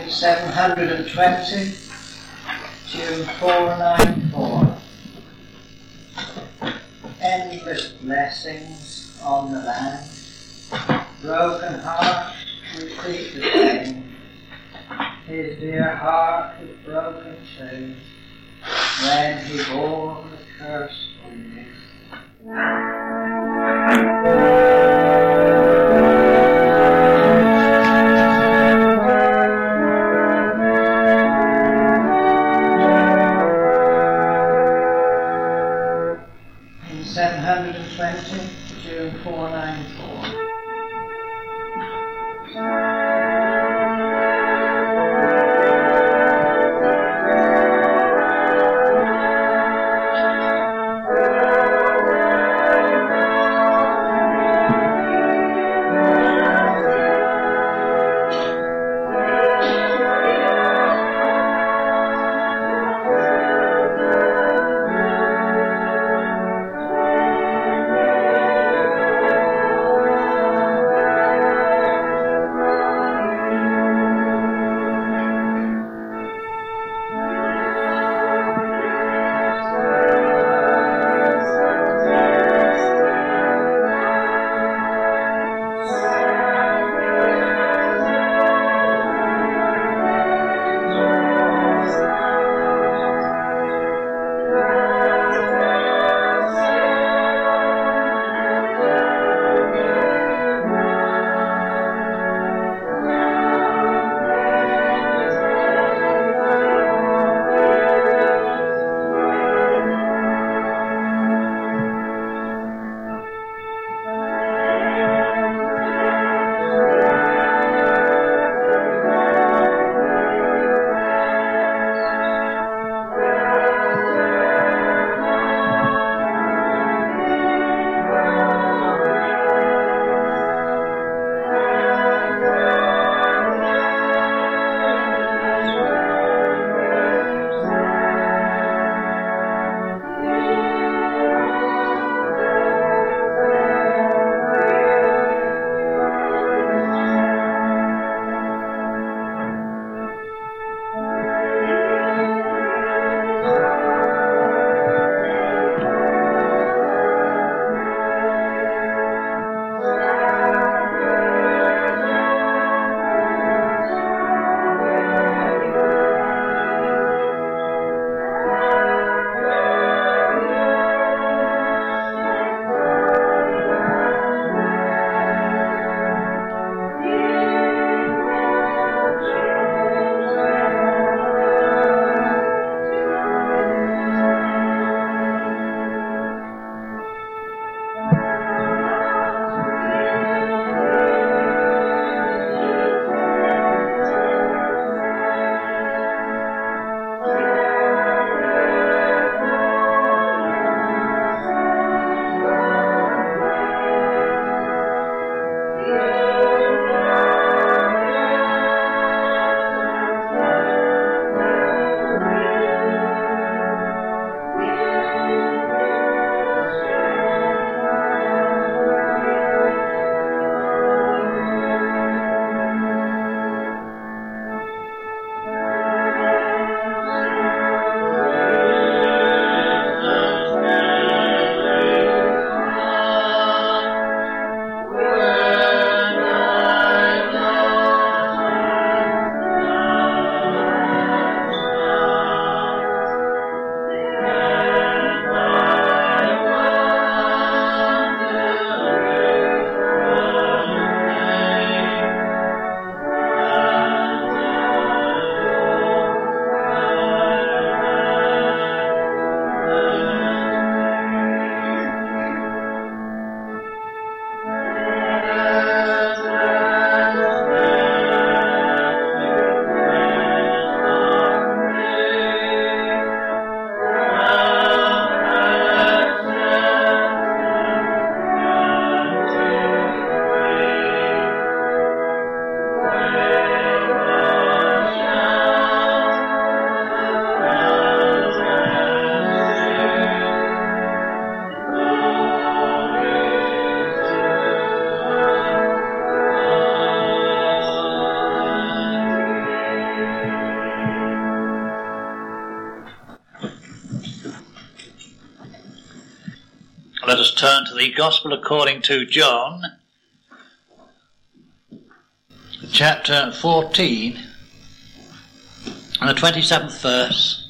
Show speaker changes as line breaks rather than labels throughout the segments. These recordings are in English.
in 720, tune 494. Endless blessings on the land, broken heart repeat the same. His dear heart was broken too, when he bore the curse for you. In 720, June 494.
us turn to the Gospel according to John, chapter 14, and the 27th verse.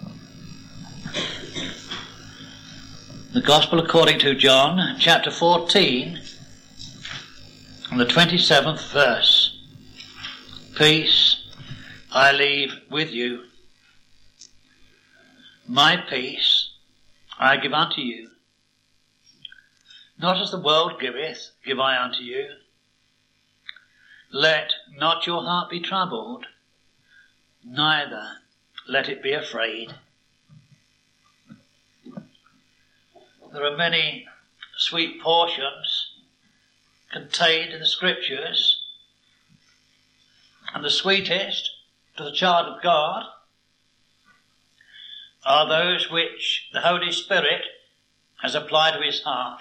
The Gospel according to John, chapter 14, and the 27th verse. Peace I leave with you. My peace I give unto you. Not as the world giveth, give I unto you. Let not your heart be troubled, neither let it be afraid. There are many sweet portions contained in the Scriptures, and the sweetest to the child of God are those which the Holy Spirit has applied to his heart.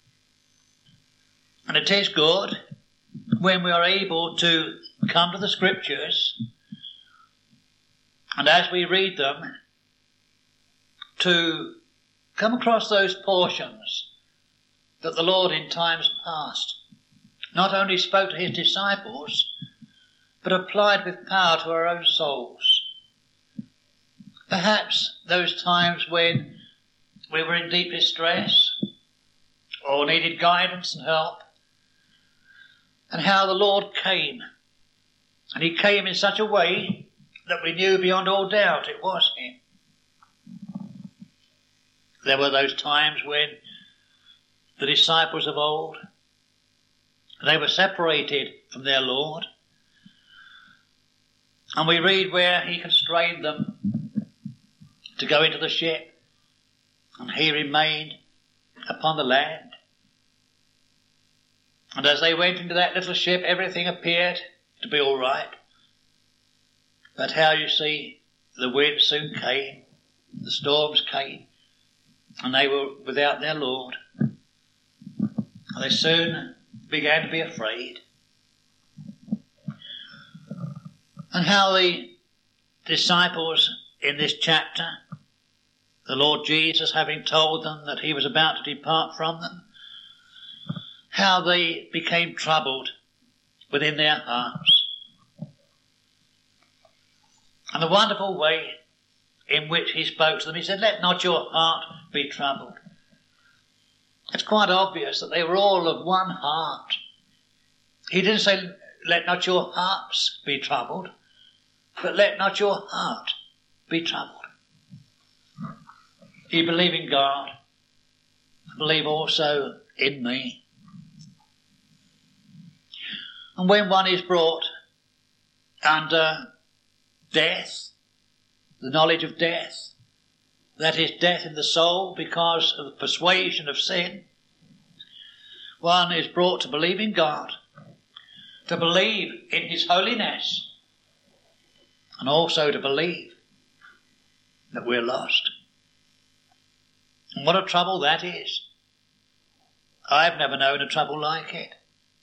And it is good when we are able to come to the Scriptures, and as we read them, to come across those portions that the Lord in times past not only spoke to his disciples, but applied with power to our own souls. Perhaps those times when we were in deep distress or needed guidance and help, and how the Lord came. And he came in such a way that we knew beyond all doubt it was him. There were those times when the disciples of old, they were separated from their Lord. And we read where he constrained them to go into the ship, and he remained upon the land. And as they went into that little ship, everything appeared to be all right. But how, you see, the wind soon came, the storms came, and they were without their Lord. And they soon began to be afraid. And how the disciples in this chapter, the Lord Jesus having told them that he was about to depart from them, how they became troubled within their hearts. And the wonderful way in which he spoke to them, he said, let not your heart be troubled. It's quite obvious that they were all of one heart. He didn't say, let not your hearts be troubled, but let not your heart be troubled. You believe in God, believe also in me. And when one is brought under death, the knowledge of death, that is death in the soul because of the persuasion of sin, one is brought to believe in God, to believe in his holiness, and also to believe that we're lost. And what a trouble that is. I've never known a trouble like it.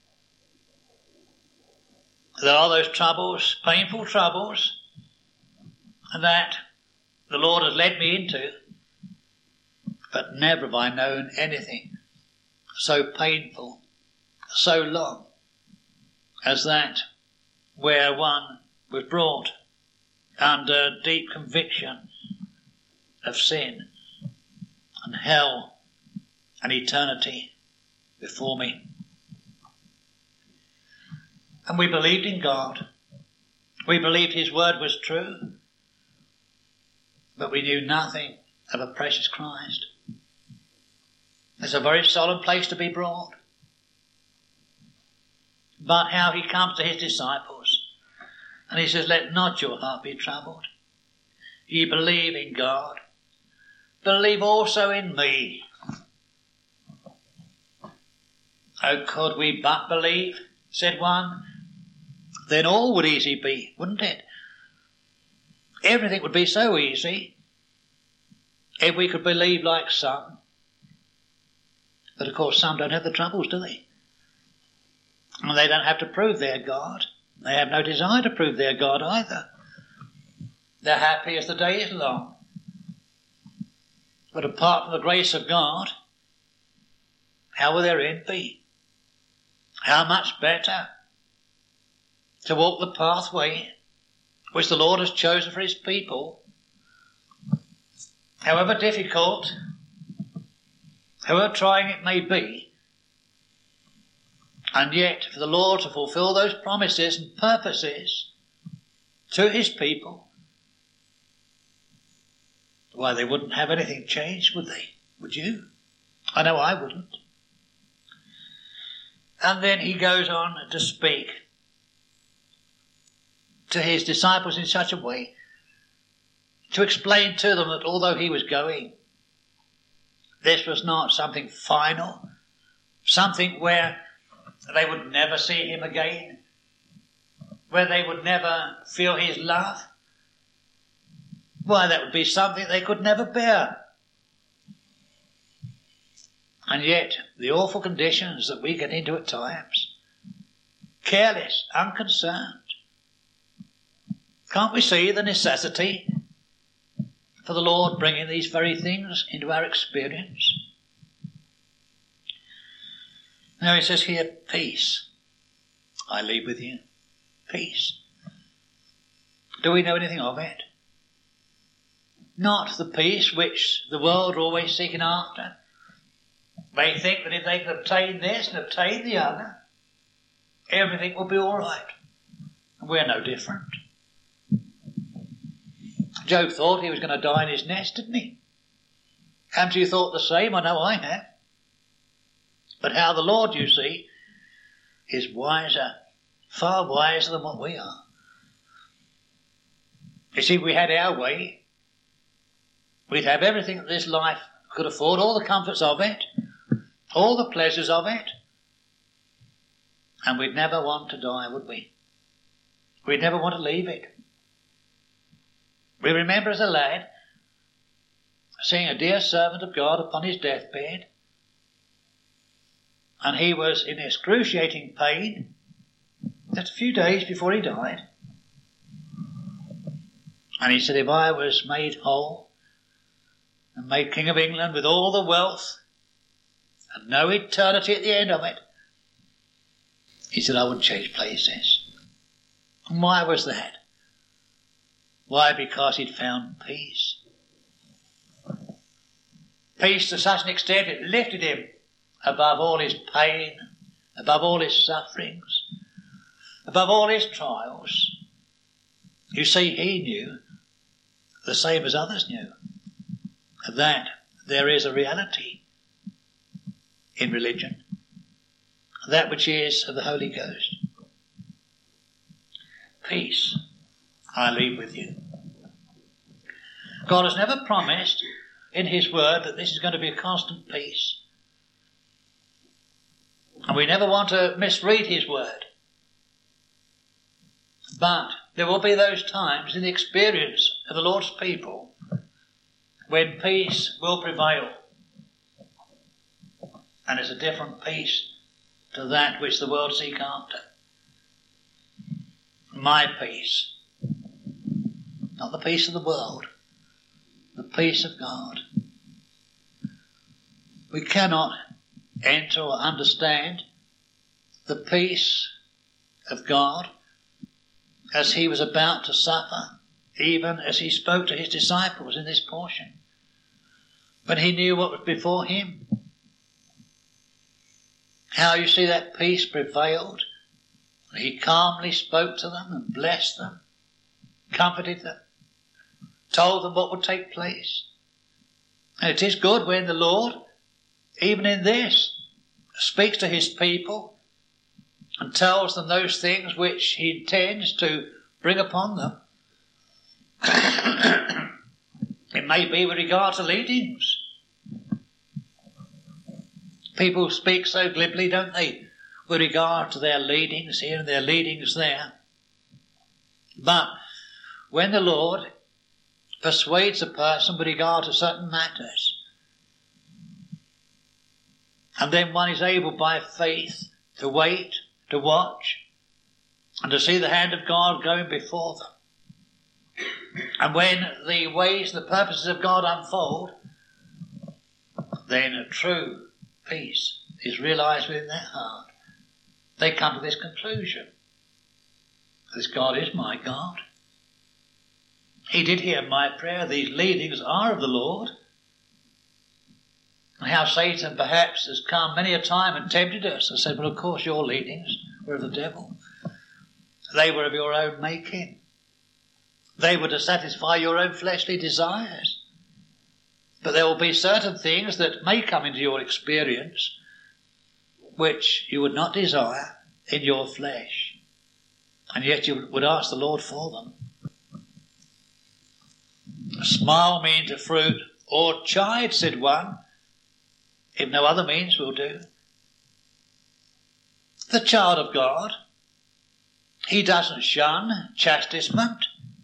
There are those troubles, painful troubles, that the Lord has led me into, but never have I known anything so painful, so long, as that where one was brought under deep conviction of sin and hell and eternity before me. And we believed in God. We believed his word was true. But we knew nothing of a precious Christ. It's a very solemn place to be brought. But how he comes to his disciples, and he says, let not your heart be troubled. Ye believe in God. Believe also in me. Oh, could we but believe, said one, then all would easy be, wouldn't it? Everything would be so easy if we could believe like some. But of course some don't have the troubles, do they? And they don't have to prove their God. They have no desire to prove their God either. They're happy as the day is long. But apart from the grace of God, how will their end be? How much better to walk the pathway which the Lord has chosen for his people, however difficult, however trying it may be, and yet for the Lord to fulfill those promises and purposes to his people. Why, they wouldn't have anything changed, would they? Would you? I know I wouldn't. And then he goes on to speak to his disciples in such a way to explain to them that although he was going, this was not something final, something where they would never see him again, where they would never feel his love. Why, that would be something they could never bear. And yet, the awful conditions that we get into at times, careless, unconcerned, can't we see the necessity for the Lord bringing these very things into our experience? Now he says here, peace I leave with you. Peace. Do we know anything of it? Not the peace which the world are always seeking after. They think that if they can obtain this and obtain the other, everything will be all right. And we're no different. Job thought he was going to die in his nest, didn't he? Haven't you thought the same? I know I have. But how the Lord, you see, is wiser, far wiser than what we are. You see, if we had our way, we'd have everything that this life could afford, all the comforts of it, all the pleasures of it, and we'd never want to die, would we? We'd never want to leave it. We remember as a lad seeing a dear servant of God upon his deathbed, and he was in excruciating pain just a few days before he died. And he said, if I was made whole and made King of England with all the wealth and no eternity at the end of it, he said, I wouldn't change places. And why was that? Why? Because he'd found peace. Peace to such an extent it lifted him above all his pain, above all his sufferings, above all his trials. You see, he knew, the same as others knew, that there is a reality in religion, that which is of the Holy Ghost. Peace I leave with you. God has never promised in his word that this is going to be a constant peace. And we never want to misread his word. But there will be those times in the experience of the Lord's people when peace will prevail. And it's a different peace to that which the world seek after. My peace. Not the peace of the world. The peace of God. We cannot enter or understand the peace of God as he was about to suffer, even as he spoke to his disciples in this portion, when he knew what was before him. How you see that peace prevailed. He calmly spoke to them and blessed them, comforted them, told them what would take place. And it is good when the Lord, even in this, speaks to his people and tells them those things which he intends to bring upon them. It may be with regard to leadings. People speak so glibly, don't they, with regard to their leadings here and their leadings there. But when the Lord persuades a person with regard to certain matters, and then one is able by faith to wait, to watch, and to see the hand of God going before them. And when the ways, the purposes of God unfold, then a true peace is realised within their heart, they come to this conclusion. This God is my God. He did hear my prayer. These leadings are of the Lord. And how Satan perhaps has come many a time and tempted us and said, well, of course your leadings were of the devil. They were of your own making. They were to satisfy your own fleshly desires. But there will be certain things that may come into your experience which you would not desire in your flesh. And yet you would ask the Lord for them. Smile me into fruit, or chide, said one, if no other means will do. The child of God, he doesn't shun chastisement.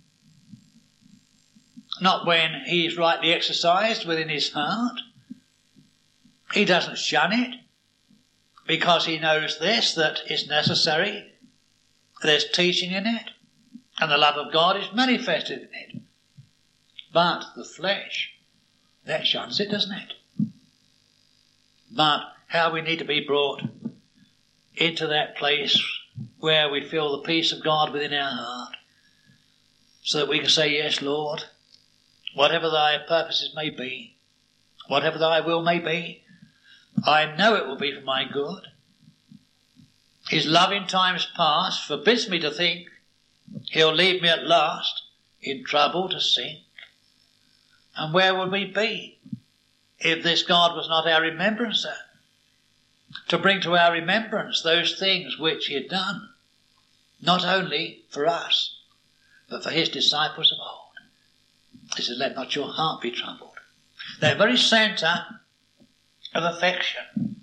Not when he is rightly exercised within his heart. He doesn't shun it because he knows this, that it's necessary. There's teaching in it, and the love of God is manifested in it. But the flesh, that shuns it, doesn't it? But how we need to be brought into that place where we feel the peace of God within our heart, so that we can say, yes, Lord, whatever thy purposes may be, whatever thy will may be, I know it will be for my good. His love in times past forbids me to think he'll leave me at last in trouble to sink. And where would we be if this God was not our remembrancer, to bring to our remembrance those things which he had done, not only for us, but for his disciples of old. He said, let not your heart be troubled. That very centre of affection.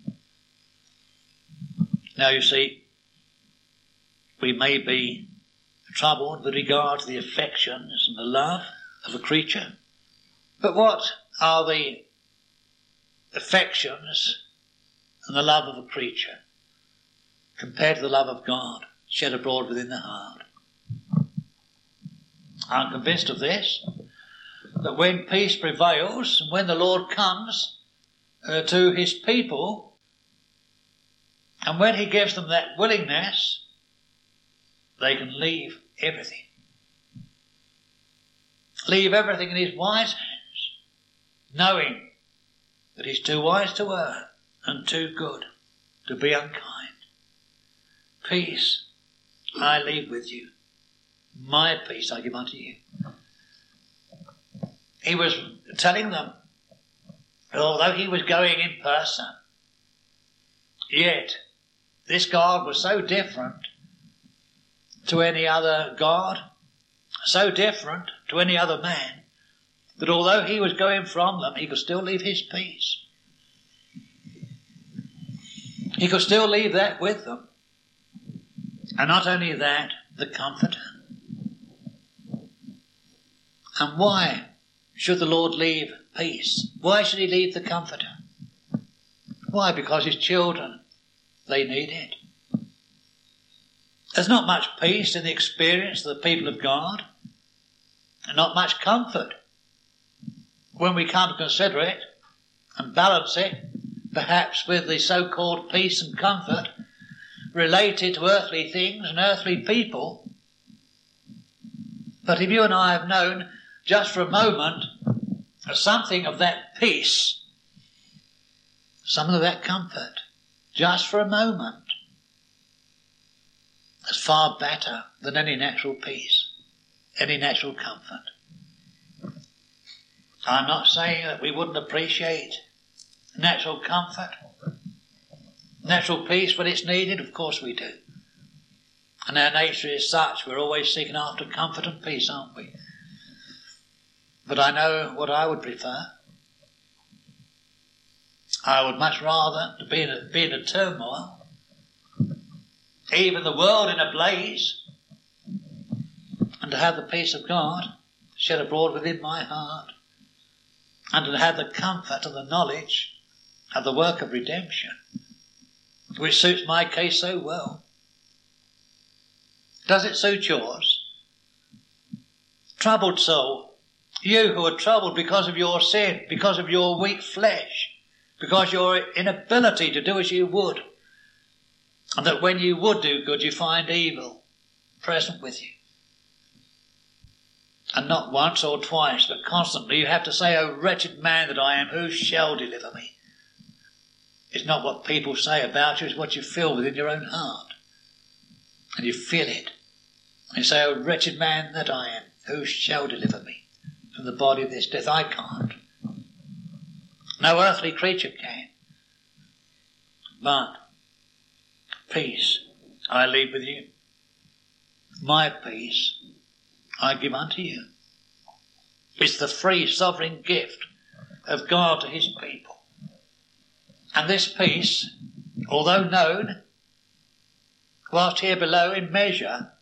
Now you see, we may be troubled with regard to the affections and the love of a creature. But what are the affections and the love of a creature compared to the love of God shed abroad within the heart? I'm convinced of this, that when peace prevails and when the Lord comes to his people, and when he gives them that willingness, they can leave everything. Leave everything in his wise hands, knowing that he's too wise to err and too good to be unkind. Peace I leave with you. My peace I give unto you. He was telling them, although he was going in person, yet this God was so different to any other God, so different to any other man, that although he was going from them, he could still leave his peace. He could still leave that with them. And not only that, the Comforter. And why should the Lord leave peace? Why should he leave the Comforter? Why? Because his children, they need it. There's not much peace in the experience of the people of God, and not much comfort when we come to consider it and balance it, perhaps with the so-called peace and comfort related to earthly things and earthly people. But if you and I have known just for a moment something of that peace, something of that comfort, just for a moment, it's far better than any natural peace, any natural comfort. I'm not saying that we wouldn't appreciate natural comfort, natural peace when it's needed. Of course we do. And our nature is such, we're always seeking after comfort and peace, aren't we? But I know what I would prefer. I would much rather to be in a turmoil, even the world in a blaze, and to have the peace of God shed abroad within my heart, and to have the comfort and the knowledge of the work of redemption, which suits my case so well. Does it suit yours? Troubled soul, you who are troubled because of your sin, because of your weak flesh, because your inability to do as you would, and that when you would do good you find evil present with you. And not once or twice, but constantly you have to say, "O wretched man that I am, who shall deliver me?" It's not what people say about you, it's what you feel within your own heart. And you feel it. And you say, "O wretched man that I am, who shall deliver me from the body of this death?" I can't. No earthly creature can. But peace I leave with you. My peace I give unto you. It's the free sovereign gift of God to his people. And this peace, although known, whilst here below in measure,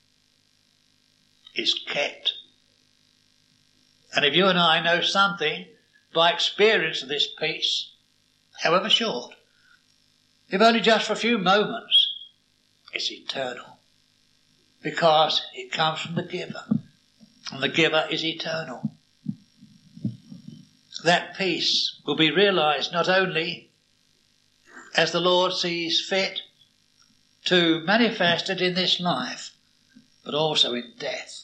is kept. And if you and I know something by experience of this peace, however short, if only just for a few moments, it's eternal. Because it comes from the giver. And the giver is eternal. That peace will be realized not only as the Lord sees fit to manifest it in this life, but also in death.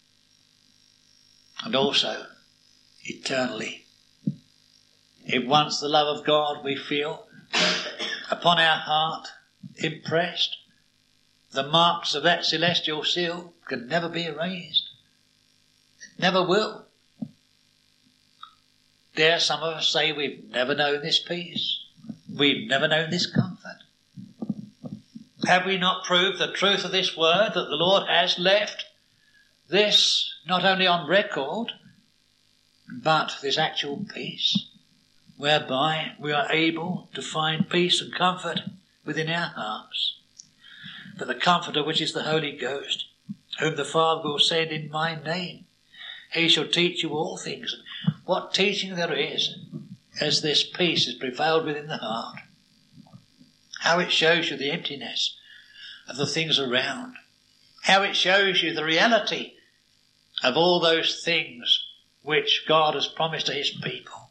And also eternally. If once the love of God we feel upon our heart impressed, the marks of that celestial seal can never be erased. Never will. Dare some of us say we've never known this peace? We've never known this comfort? Have we not proved the truth of this word that the Lord has left this not only on record, but this actual peace, whereby we are able to find peace and comfort within our hearts? For the Comforter, which is the Holy Ghost, whom the Father will send in my name, he shall teach you all things. What teaching there is, as this peace is prevailed within the heart. How it shows you the emptiness of the things around. How it shows you the reality of all those things which God has promised to his people.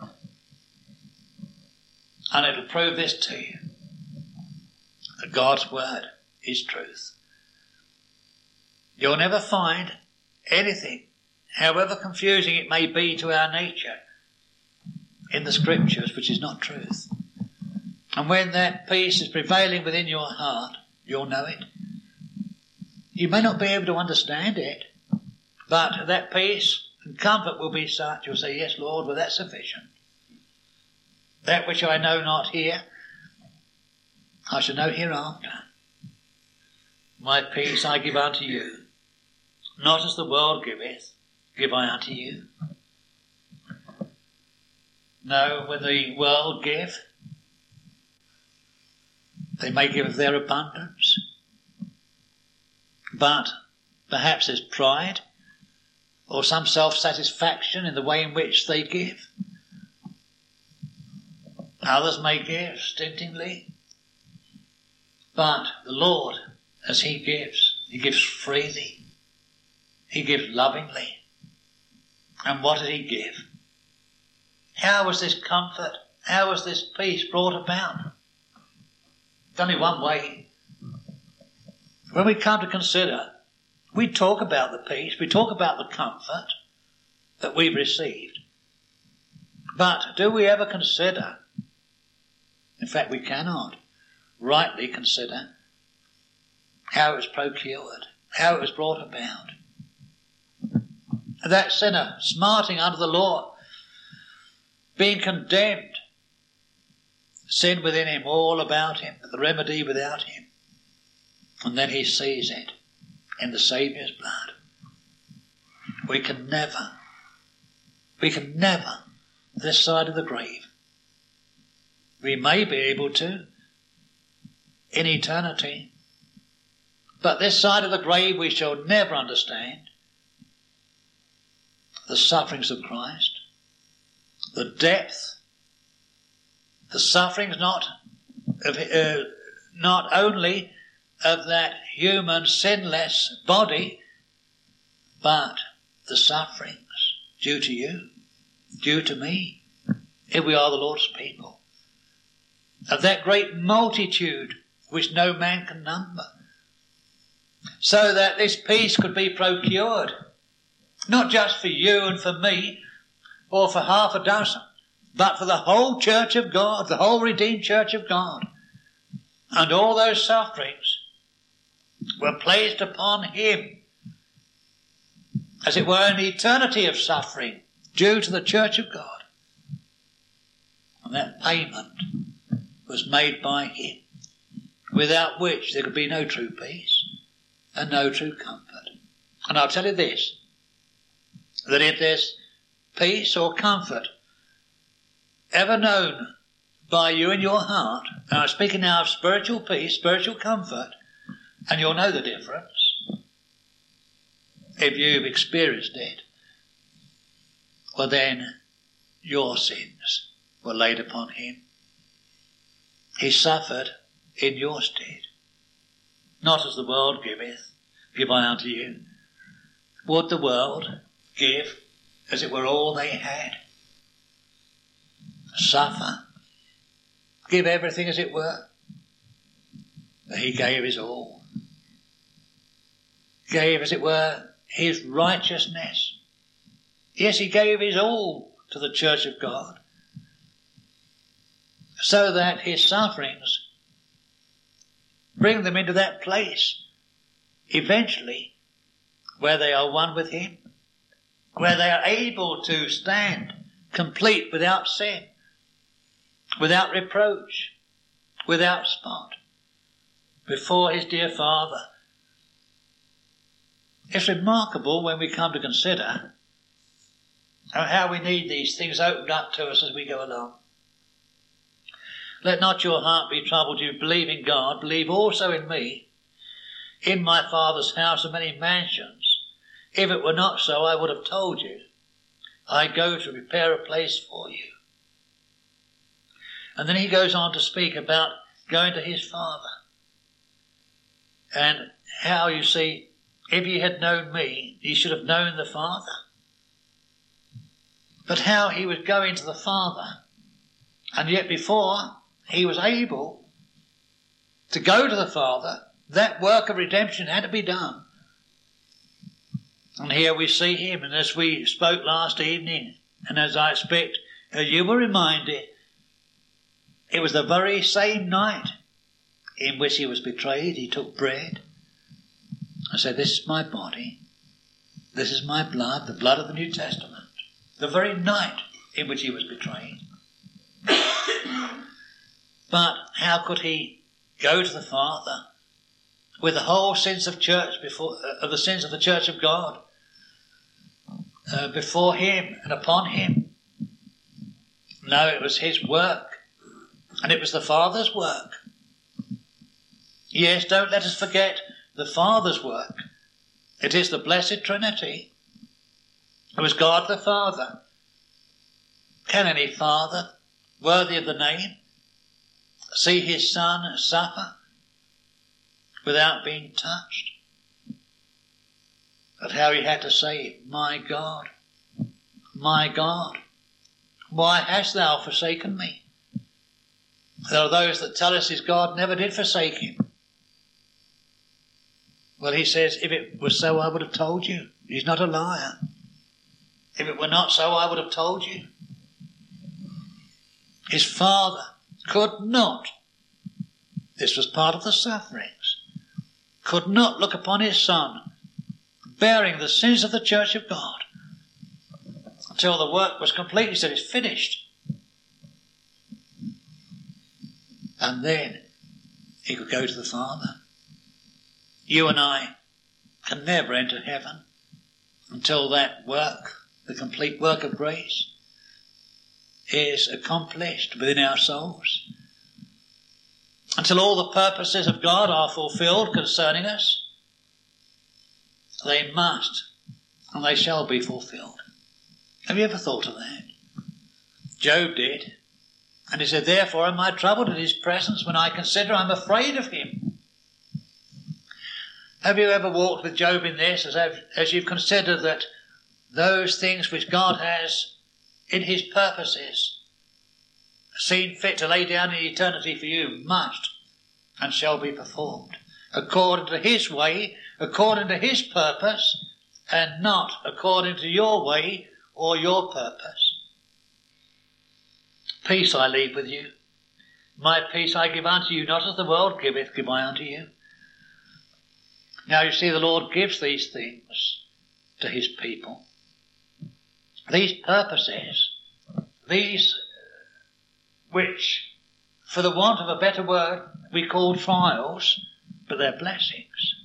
And it will prove this to you, that God's word is truth. You'll never find anything, however confusing it may be to our nature, in the scriptures which is not truth. And when that peace is prevailing within your heart, you'll know it. You may not be able to understand it, but that peace and comfort will be such, you'll say, "Yes, Lord, well, that's sufficient. That which I know not here, I shall know hereafter. My peace I give unto you, not as the world giveth, give I unto you." No, when the world give, they may give of their abundance, but perhaps there's pride or some self-satisfaction in the way in which they give. Others may give stintingly, but the Lord, as he gives freely, he gives lovingly. And what did he give? How was this comfort, how was this peace brought about? It's only one way. When we come to consider, we talk about the peace, we talk about the comfort that we've received. But do we ever consider, in fact we cannot rightly consider, how it was procured, how it was brought about? That sinner smarting under the law, being condemned, sin within him, all about him, the remedy without him. And then he sees it in the Saviour's blood. We can never, this side of the grave, we may be able to in eternity, but this side of the grave we shall never understand the sufferings of Christ, the depth, the sufferings not only of that human sinless body, but the sufferings due to you, due to me, if we are the Lord's people. Of that great multitude which no man can number. So that this peace could be procured, not just for you and for me, or for half a dozen, but for the whole church of God, the whole redeemed church of God. And all those sufferings were placed upon him, as it were an eternity of suffering due to the church of God. And that payment was made by him, without which there could be no true peace and no true comfort. And I'll tell you this, that if there's peace or comfort ever known by you in your heart, and I'm speaking now of spiritual peace, spiritual comfort, and you'll know the difference if you've experienced it, well then your sins were laid upon him. He suffered in your stead. Not as the world giveth, give I unto you. Would the world give as it were all they had? Suffer, give everything as it were? But he gave his all. Gave, as it were, his righteousness. Yes, he gave his all to the church of God, so that his sufferings bring them into that place, eventually, where they are one with him, where they are able to stand complete without sin, without reproach, without spot, before his dear Father. It's remarkable when we come to consider how we need these things opened up to us as we go along. Let not your heart be troubled. You believe in God, believe also in me. In my Father's house are many mansions. If it were not so, I would have told you. I go to prepare a place for you. And then he goes on to speak about going to his Father. And how, you see, if ye had known me, ye should have known the Father. But how he was going to the Father, and yet before he was able to go to the Father, that work of redemption had to be done. And here we see him, and as we spoke last evening, and as I expect you were reminded, it was the very same night in which he was betrayed. He took bread and said, "This is my body, this is my blood, the blood of the New Testament." The very night in which he was betrayed. But how could he go to the Father with the whole sins of church of the sins of the church of God before him and upon him? No, it was his work, and it was the Father's work. Yes, don't let us forget the Father's work. It is the Blessed Trinity. It was God the Father. Can any father worthy of the name see his son suffer without being touched? But how he had to say, my God, why hast thou forsaken me? There are those that tell us his God never did forsake him. Well, he says, if it was so, I would have told you. He's not a liar. If it were not so, I would have told you. His Father could not, this was part of the sufferings, could not look upon his Son bearing the sins of the church of God until the work was complete. He said, it's finished. And then he could go to the Father. You and I can never enter heaven until that work, the complete work of grace, is accomplished within our souls. Until all the purposes of God are fulfilled concerning us, they must and they shall be fulfilled. Have you ever thought of that? Job did. And he said, therefore am I troubled at his presence when I consider I'm afraid of him. Have you ever walked with Job in this as you've considered that those things which God has in his purposes seen fit to lay down in eternity for you must and shall be performed according to his way, according to his purpose, and not according to your way or your purpose. Peace I leave with you. My peace I give unto you, not as the world giveth, give I unto you. Now you see, the Lord gives these things to his people. These purposes, these which, for the want of a better word, we call trials, but they're blessings.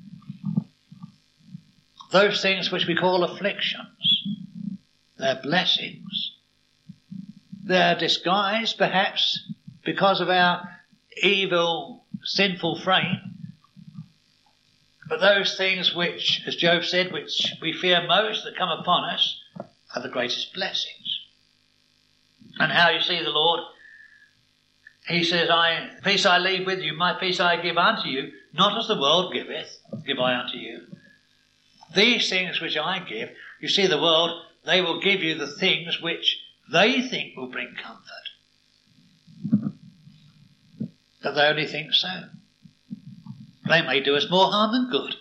Those things which we call afflictions, they're blessings. They're disguised, perhaps, because of our evil, sinful frame. But those things which, as Job said, which we fear most that come upon us, are the greatest blessings. And how you see the Lord, he says, peace I leave with you, my peace I give unto you, not as the world giveth, give I unto you. These things which I give, you see, the world, they will give you the things which they think will bring comfort. But they only think so. They may do us more harm than good.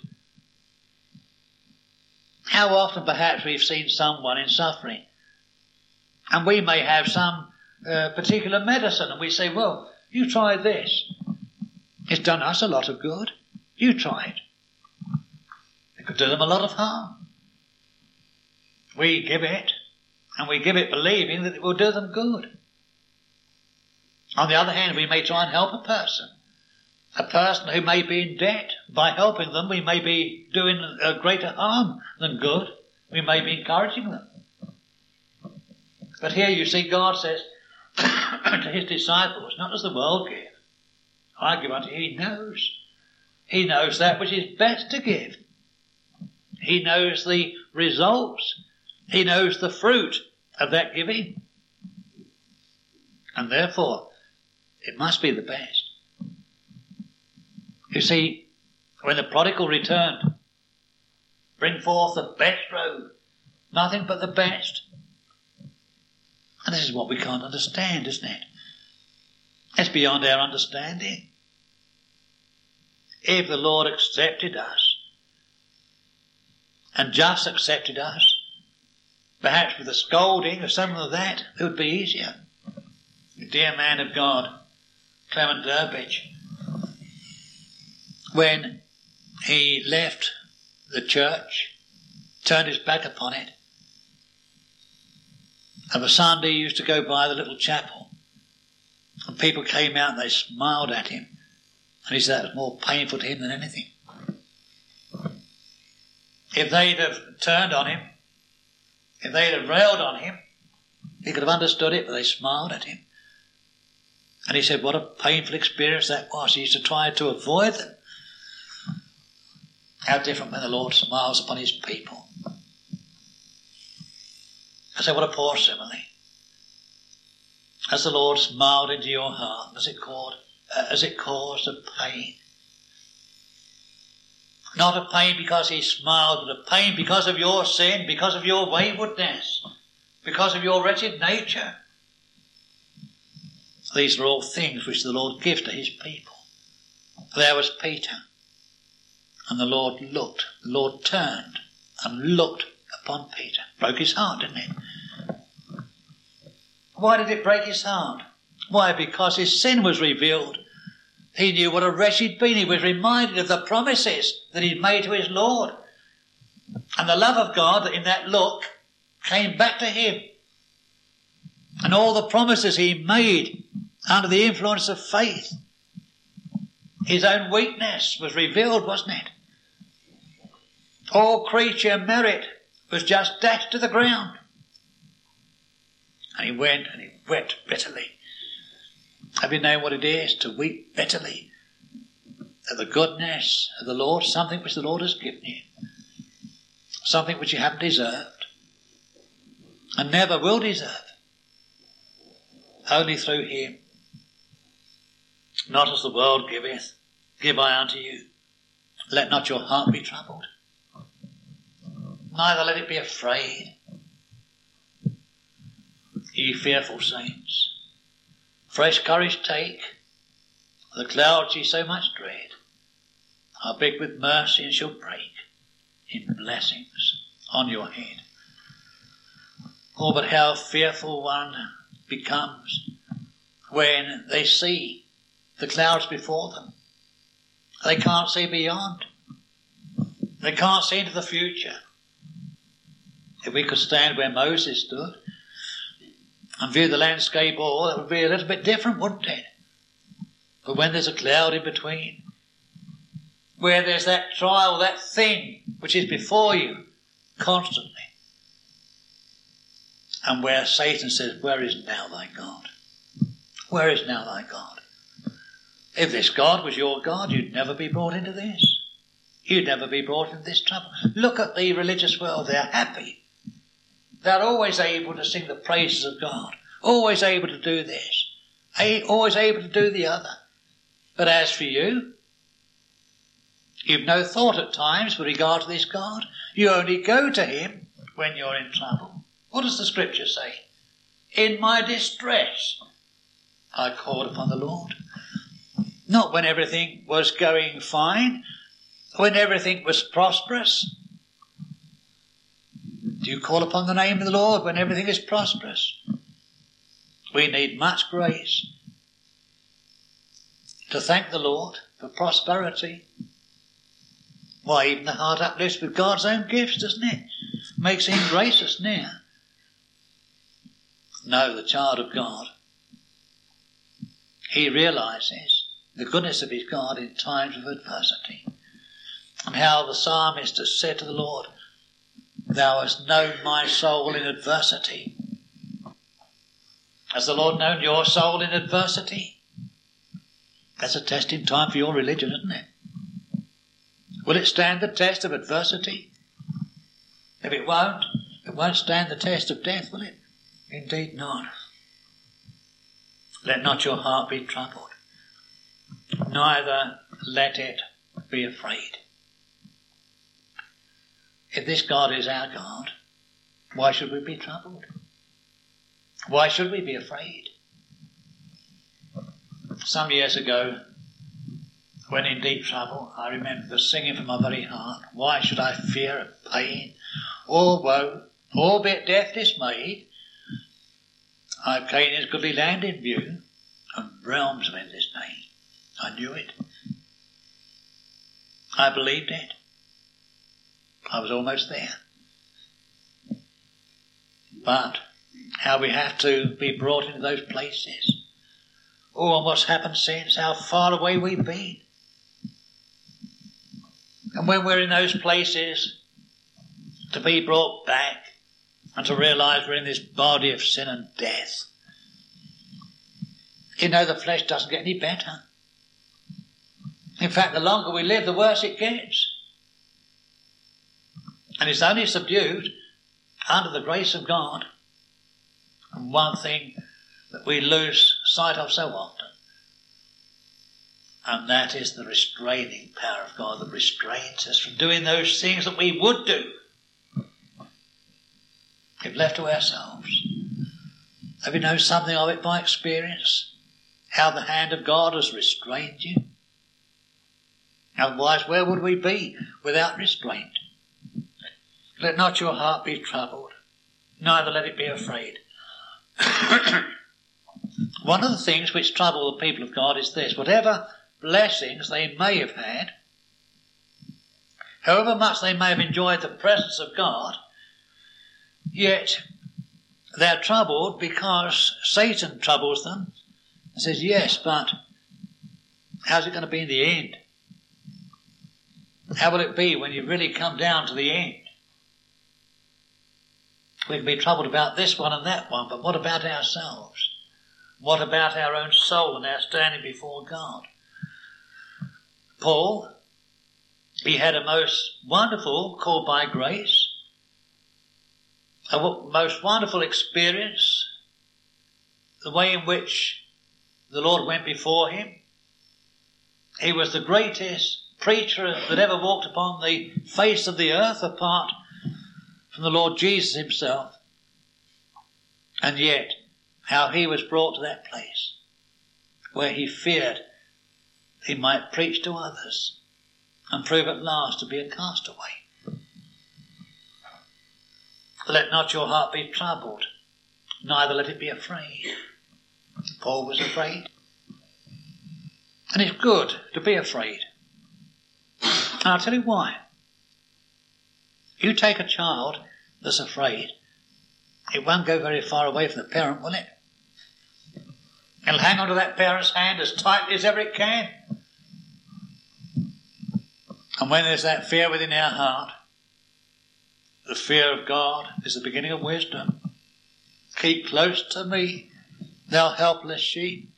How often perhaps we've seen someone in suffering, and we may have some particular medicine, and we say, well, you try this. It's done us a lot of good. You try it. It could do them a lot of harm. We give it, and we give it believing that it will do them good. On the other hand, we may try and help a person who may be in debt. By helping them, we may be doing a greater harm than good. We may be encouraging them. But here you see God says to his disciples, not as the world give, I give unto you. He knows. He knows that which is best to give. He knows the results. He knows the fruit of that giving. And therefore, it must be the best. You see, when the prodigal returned, bring forth the best robe, nothing but the best. And this is what we can't understand, isn't it? It's beyond our understanding. If the Lord accepted us, and just accepted us, perhaps with a scolding or something like that, it would be easier. The dear man of God, Clement Durbridge, when he left the church, turned his back upon it, of a Sunday he used to go by the little chapel, and people came out and they smiled at him, and he said that was more painful to him than anything. If they'd have turned on him, if they'd have railed on him, he could have understood it, but they smiled at him. And he said what a painful experience that was. He used to try to avoid them. How different when the Lord smiles upon his people. I say, what a poor simile. As the Lord smiled into your heart, as it caused a pain. Not a pain because he smiled, but a pain because of your sin, because of your waywardness, because of your wretched nature. These are all things which the Lord gives to his people. There was Peter, and the Lord turned and looked upon Peter. Broke his heart, didn't it? Why did it break his heart? Why? Because his sin was revealed. He knew what a wretched being. He was reminded of the promises that he'd made to his Lord. And the love of God that in that look came back to him. And all the promises he made under the influence of faith. His own weakness was revealed, wasn't it? All creature merit was just dashed to the ground. And he went and he wept bitterly. Have you known what it is to weep bitterly at the goodness of the Lord, something which the Lord has given you, something which you haven't deserved and never will deserve, only through him? Not as the world giveth, give I unto you. Let not your heart be troubled, neither let it be afraid. Ye fearful saints, Fresh courage take. The clouds ye so much dread are big with mercy and shall break in blessings on your head. Oh, but how fearful one becomes when they see the clouds before them. They can't see beyond. They can't see into the future. If we could stand where Moses stood and view the landscape all, that would be a little bit different, wouldn't it? But when there's a cloud in between, where there's that trial, that thing which is before you constantly, and where Satan says, where is now thy God? Where is now thy God? If this God was your God, you'd never be brought into this. You'd never be brought into this trouble. Look at the religious world. They're happy. They're always able to sing the praises of God. Always able to do this. Always able to do the other. But as for you, you've no thought at times with regard to this God. You only go to him when you're in trouble. What does the scripture say? In my distress, I called upon the Lord. Not when everything was going fine, when everything was prosperous. Do you call upon the name of the Lord when everything is prosperous? We need much grace to thank the Lord for prosperity. Why, even the heart uplifts with God's own gifts, doesn't it? Makes him gracious near. No, the child of God, he realises the goodness of his God in times of adversity. And how the psalmist has said to the Lord, thou hast known my soul in adversity. Has the Lord known your soul in adversity? That's a testing time for your religion, isn't it? Will it stand the test of adversity? If it won't stand the test of death, will it? Indeed not. Let not your heart be troubled, neither let it be afraid. If this God is our God, why should we be troubled? Why should we be afraid? Some years ago, when in deep trouble, I remember singing from my very heart, why should I fear of pain or woe, albeit death dismayed? I've Canaan's goodly land in view, and realms of endless pain. I knew it. I believed it. I was almost there. But how we have to be brought into those places. Oh, and what's happened since, how far away we've been. And when we're in those places, to be brought back and to realise we're in this body of sin and death. You know, the flesh doesn't get any better. In fact, the longer we live, the worse it gets. And it's only subdued under the grace of God. And one thing that we lose sight of so often, and that is the restraining power of God that restrains us from doing those things that we would do if left to ourselves. Have you known something of it by experience? How the hand of God has restrained you? Otherwise, where would we be without restraint? Let not your heart be troubled, neither let it be afraid. One of the things which trouble the people of God is this: whatever blessings they may have had, however much they may have enjoyed the presence of God, yet they're troubled because Satan troubles them and says, yes, but how's it going to be in the end? How will it be when you really come down to the end? We can be troubled about this one and that one, but what about ourselves? What about our own soul and our standing before God? Paul, he had a most wonderful call by grace, a most wonderful experience, the way in which the Lord went before him. He was the greatest preacher that ever walked upon the face of the earth apart from the Lord Jesus himself. And yet, how he was brought to that place. where he feared he might preach to others and prove at last to be a castaway. Let not your heart be troubled, neither let it be afraid. Paul was afraid. And it's good to be afraid. And I'll tell you why. You take a child that's afraid, it won't go very far away from the parent, will it? It'll hang on to that parent's hand as tightly as ever it can. And when there's that fear within our heart, the fear of God is the beginning of wisdom. Keep close to me, thou helpless sheep.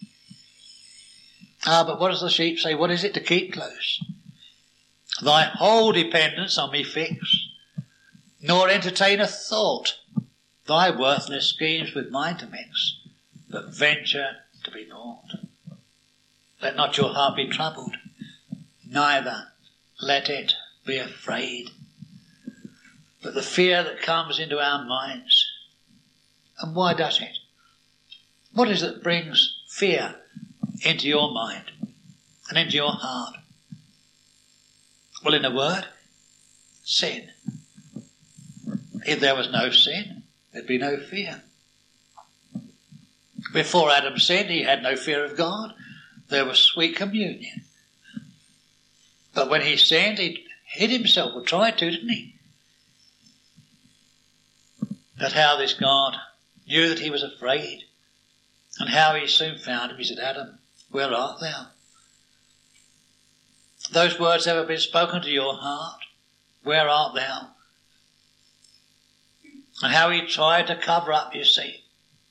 But what does the sheep say? What is it to keep close? Thy whole dependence on me fix, nor entertain a thought, thy worthless schemes with mine to mix, but venture to be naught. Let not your heart be troubled, neither let it be afraid. But the fear that comes into our minds, and why does it? What is it that brings fear into your mind and into your heart? Well, in a word, sin. If there was no sin, there'd be no fear. Before Adam sinned, he had no fear of God. There was sweet communion. But when he sinned, he hid himself, or tried to, didn't he? But how this God knew that he was afraid, and how he soon found him. He said, Adam, where art thou? Those words ever been spoken to your heart? Where art thou? And how he tried to cover up, you see.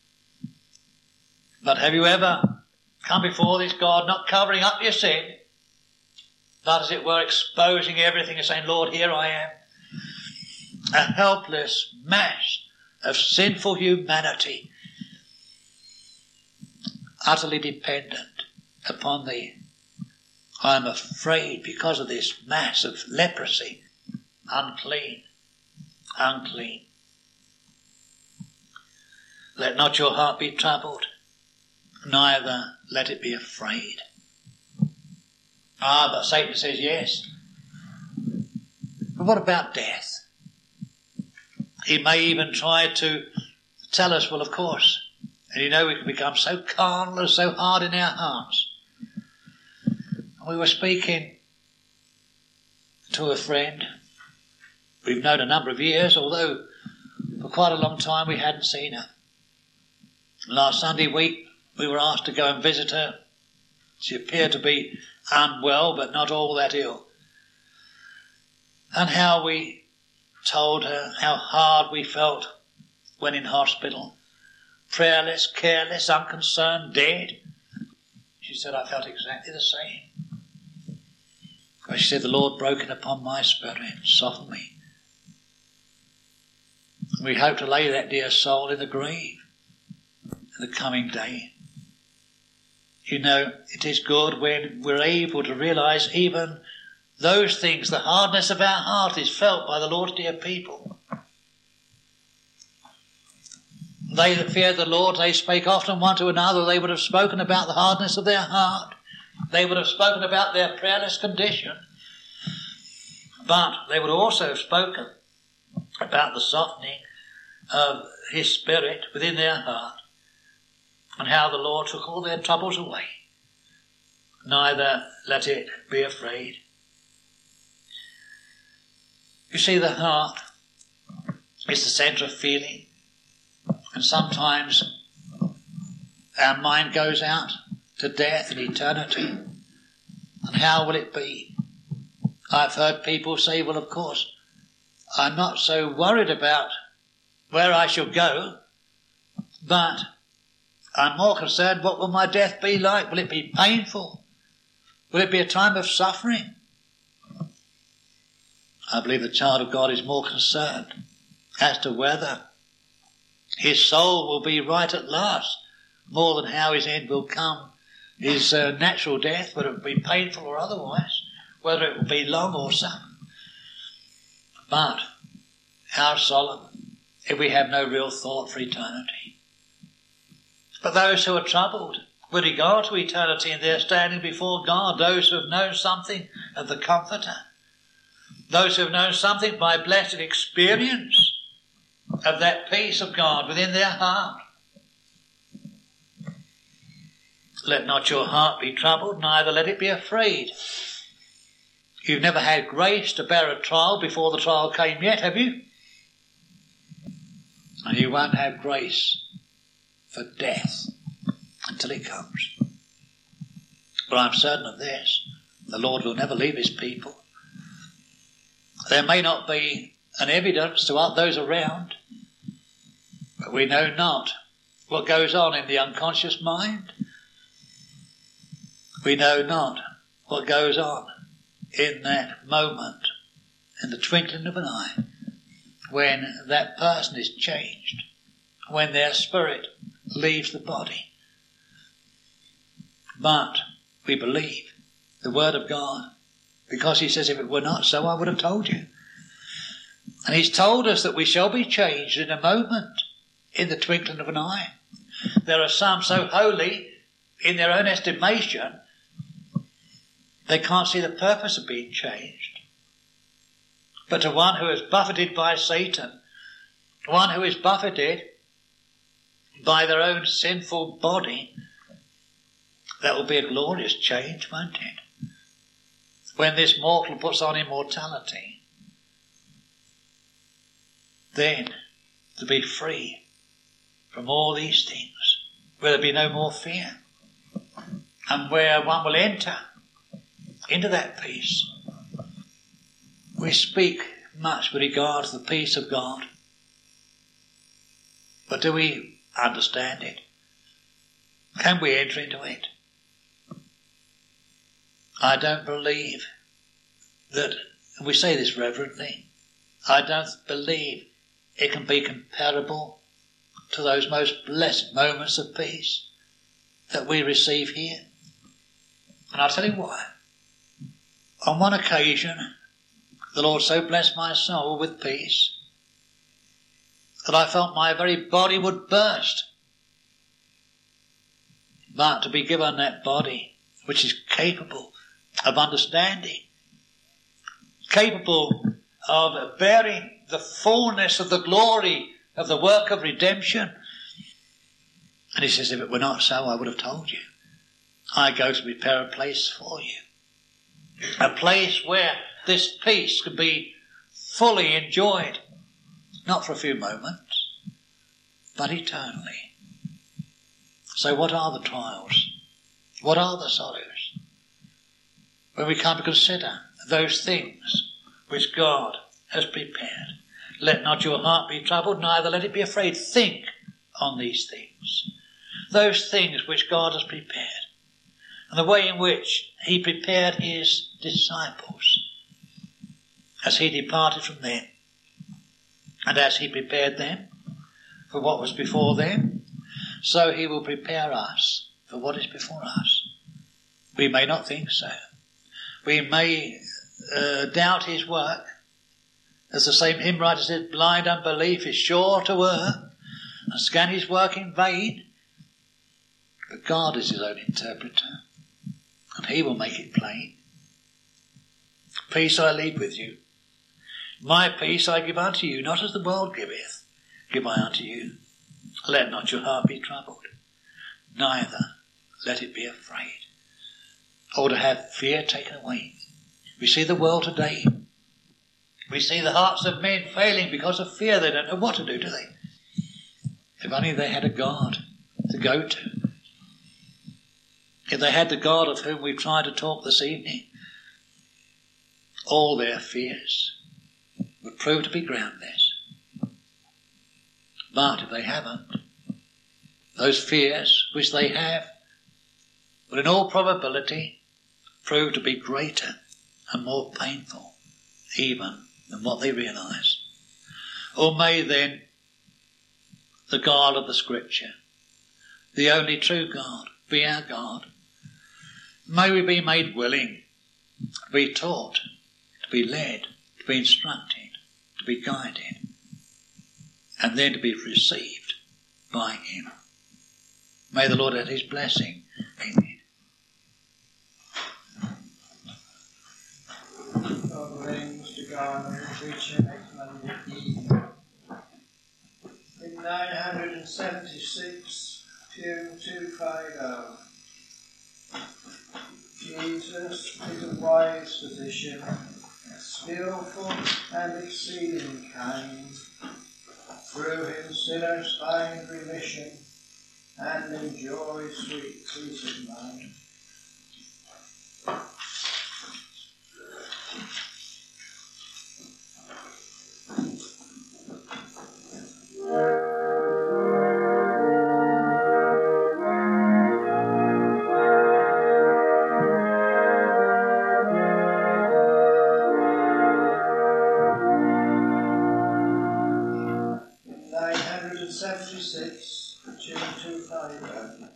But have you ever come before this God not covering up your sin, but as it were exposing everything and saying, Lord, here I am, a helpless mass of sinful humanity, utterly dependent upon thee. I am afraid because of this mass of leprosy. Unclean, unclean. Let not your heart be troubled, neither let it be afraid. But Satan says yes. But what about death? He may even try to tell us, well, of course, and you know we can become so carnal and so hard in our hearts. We were speaking to a friend we've known a number of years, although for quite a long time we hadn't seen her. Last Sunday week we were asked to go and visit her. She appeared to be unwell, but not all that ill. And how we told her how hard we felt when in hospital. Prayerless, careless, unconcerned, dead. She said, I felt exactly the same. She said, the Lord broken upon my spirit, softened me. We hope to lay that dear soul in the grave in the coming day. You know, it is good when we're able to realise even those things, the hardness of our heart is felt by the Lord's dear people. They that fear the Lord, they spake often one to another. They would have spoken about the hardness of their heart. They would have spoken about their prayerless condition. But they would also have spoken about the softening of his spirit within their heart, and how the Lord took all their troubles away. Neither let it be afraid. You see, the heart is the centre of feeling, and sometimes our mind goes out to death and eternity. And how will it be? I've heard people say, well, of course, I'm not so worried about where I shall go, but I'm more concerned, what will my death be like? Will it be painful? Will it be a time of suffering? I believe the child of God is more concerned as to whether his soul will be right at last, more than how his end will come. His natural death, whether it will be painful or otherwise, whether it will be long or some. But how solemn if we have no real thought for eternity. But those who are troubled with regard to eternity and their standing before God, those who have known something of the Comforter, those who have known something by blessed experience of that peace of God within their heart. Let not your heart be troubled, neither let it be afraid. You've never had grace to bear a trial before the trial came yet, have you? And you won't have grace for death until it comes. But I'm certain of this, the Lord will never leave his people. There may not be an evidence to those around, but we know not what goes on in the unconscious mind. We know not what goes on in that moment, in the twinkling of an eye, when that person is changed, when their spirit leaves the body. But we believe the word of God, because he says, if it were not so, I would have told you. And he's told us that we shall be changed in a moment, in the twinkling of an eye. There are some so holy in their own estimation, they can't see the purpose of being changed. But to one who is buffeted by Satan, one who is buffeted by their own sinful body, that will be a glorious change, won't it? When this mortal puts on immortality, then to be free from all these things, where there be no more fear, and where one will enter into that peace. We speak much with regard to the peace of God, but do we understand it? Can we enter into it? I don't believe that, and we say this reverently, I don't believe it can be comparable to those most blessed moments of peace that we receive here. And I'll tell you why. On one occasion, the Lord so blessed my soul with peace that I felt my very body would burst. But to be given that body which is capable of understanding, capable of bearing the fullness of the glory of the work of redemption. And he says, if it were not so, I would have told you. I go to prepare a place for you. A place where this peace can be fully enjoyed, not for a few moments, but eternally. So what are the trials? What are the sorrows? When we come to consider those things which God has prepared. Let not your heart be troubled, neither let it be afraid. Think on these things. Those things which God has prepared. And the way in which he prepared his disciples as he departed from them. And as he prepared them for what was before them, so he will prepare us for what is before us. We may not think so. We may doubt his work. As the same hymn writer said, blind unbelief is sure to err and scan his work in vain. But God is his own interpreter, and he will make it plain. Peace I leave with you. My peace I give unto you, not as the world giveth, give I unto you. Let not your heart be troubled, neither let it be afraid. Or to have fear taken away. We see the world today. We see the hearts of men failing because of fear. They don't know what to do they? If only they had a God to go to. If they had the God of whom we've tried to talk this evening, all their fears would prove to be groundless. But if they haven't, those fears which they have will in all probability prove to be greater and more painful even than what they realise. Or may then the God of the Scripture, the only true God, be our God. May we be made willing to be taught, to be led, to be instructed, to be guided, and then to be received by him. May the Lord add his blessing. Amen.
God brings to Garner and preacher next Monday evening. In 976, pew 250. Jesus is a wise physician, skillful and exceeding kind. Through him sinners find remission and enjoy sweet peace of mind. In 976, tune 250.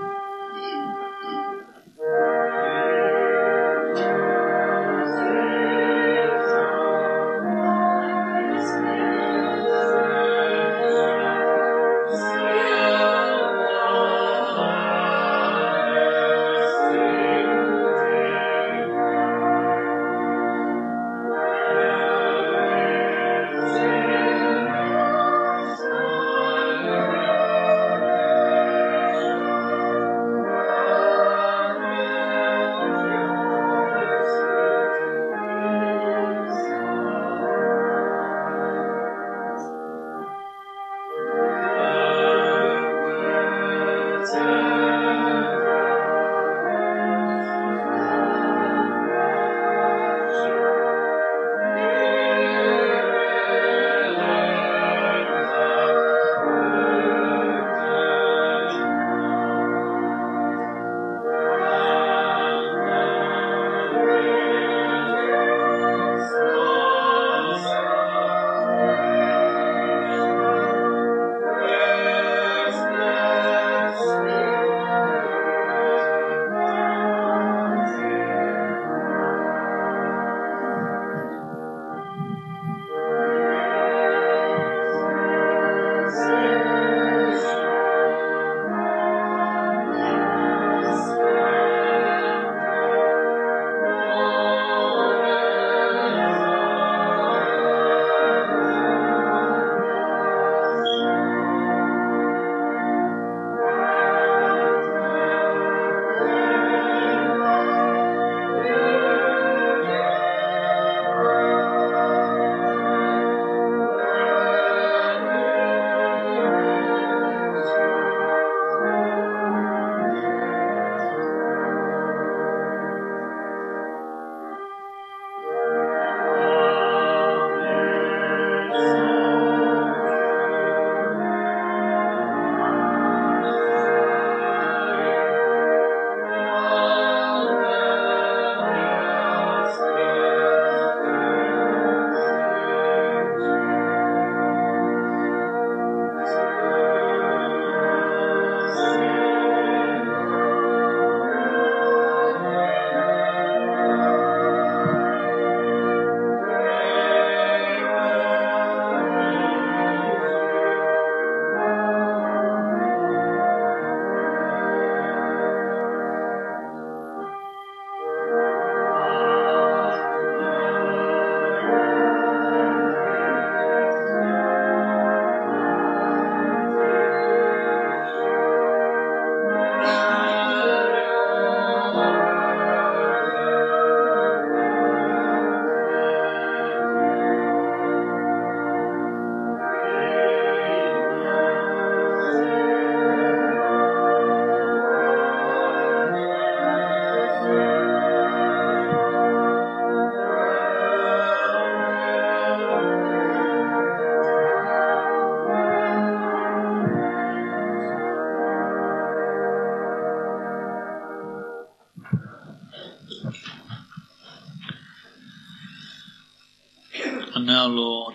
And now, Lord,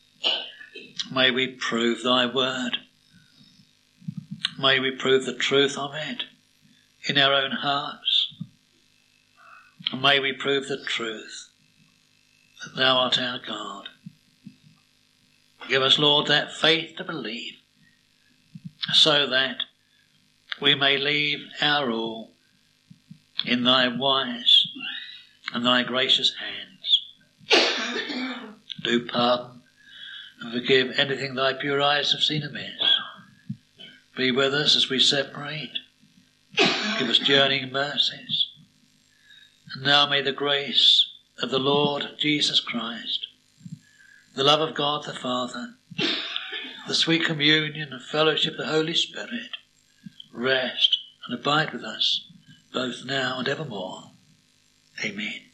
may we prove thy word. May we prove the truth of it in our own hearts. And may we prove the truth that thou art our God. Give us, Lord, that faith to believe, so that we may leave our all in thy wise and thy gracious hands. Do pardon and forgive anything thy pure eyes have seen amiss. Be with us as we separate. Give us journeying mercies. And now may the grace of the Lord Jesus Christ, the love of God the Father, the sweet communion and fellowship of the Holy Spirit rest and abide with us both now and evermore. Amen.